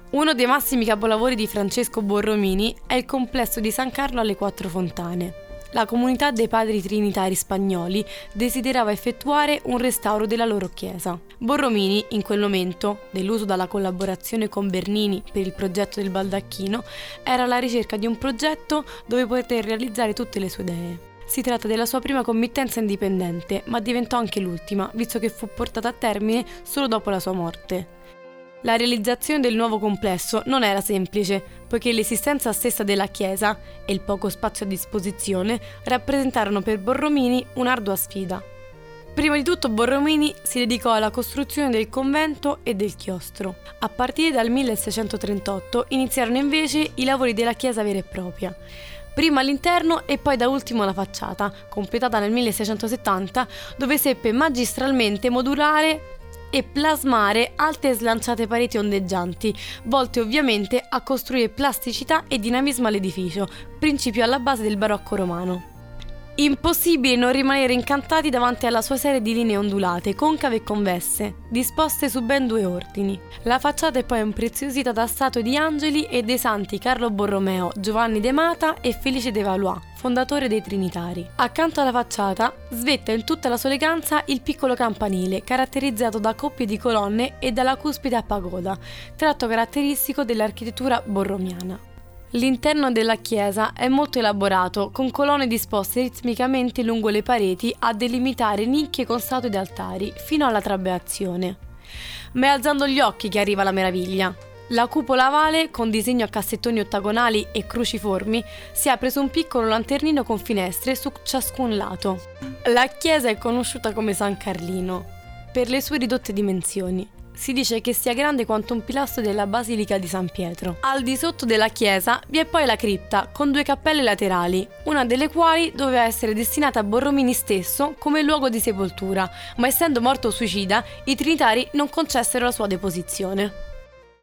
Uno dei massimi capolavori di Francesco Borromini è il complesso di San Carlo alle Quattro Fontane. La comunità dei padri trinitari spagnoli desiderava effettuare un restauro della loro chiesa. Borromini, in quel momento, deluso dalla collaborazione con Bernini per il progetto del baldacchino, era alla ricerca di un progetto dove poter realizzare tutte le sue idee. Si tratta della sua prima committenza indipendente, ma diventò anche l'ultima, visto che fu portata a termine solo dopo la sua morte. La realizzazione del nuovo complesso non era semplice, poiché l'esistenza stessa della chiesa e il poco spazio a disposizione rappresentarono per Borromini un'ardua sfida. Prima di tutto Borromini si dedicò alla costruzione del convento e del chiostro. A partire dal 1638 iniziarono invece i lavori della chiesa vera e propria. Prima all'interno e poi da ultimo la facciata, completata nel 1670, dove seppe magistralmente modulare e plasmare alte e slanciate pareti ondeggianti, volte ovviamente a costruire plasticità e dinamismo all'edificio, principio alla base del barocco romano. Impossibile non rimanere incantati davanti alla sua serie di linee ondulate, concave e convesse, disposte su ben 2 ordini. La facciata è poi impreziosita da statue di angeli e dei santi Carlo Borromeo, Giovanni de Mata e Felice de Valois, fondatore dei Trinitari. Accanto alla facciata svetta in tutta la sua eleganza il piccolo campanile, caratterizzato da coppie di colonne e dalla cuspide a pagoda, tratto caratteristico dell'architettura borromiana. L'interno della chiesa è molto elaborato, con colonne disposte ritmicamente lungo le pareti a delimitare nicchie con statue ed altari, fino alla trabeazione. Ma è alzando gli occhi che arriva la meraviglia. La cupola ovale, con disegno a cassettoni ottagonali e cruciformi, si apre su un piccolo lanternino con finestre su ciascun lato. La chiesa è conosciuta come San Carlino per le sue ridotte dimensioni. Si dice che sia grande quanto un pilastro della Basilica di San Pietro. Al di sotto della chiesa vi è poi la cripta, con 2 cappelle laterali, una delle quali doveva essere destinata a Borromini stesso come luogo di sepoltura, ma essendo morto suicida, i Trinitari non concessero la sua deposizione.